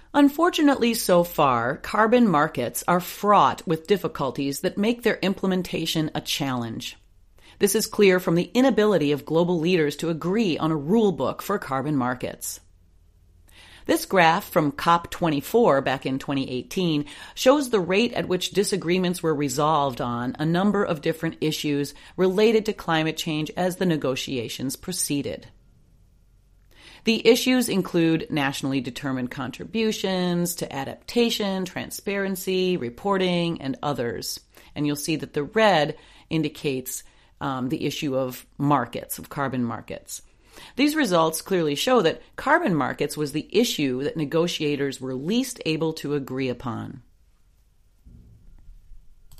Unfortunately, so far, carbon markets are fraught with difficulties that make their implementation a challenge. This is clear from the inability of global leaders to agree on a rule book for carbon markets. This graph from COP24 back in 2018 shows the rate at which disagreements were resolved on a number of different issues related to climate change as the negotiations proceeded. The issues include nationally determined contributions to adaptation, transparency, reporting, and others. And you'll see that the red indicates the issue of markets, of carbon markets. These results clearly show that carbon markets was the issue that negotiators were least able to agree upon.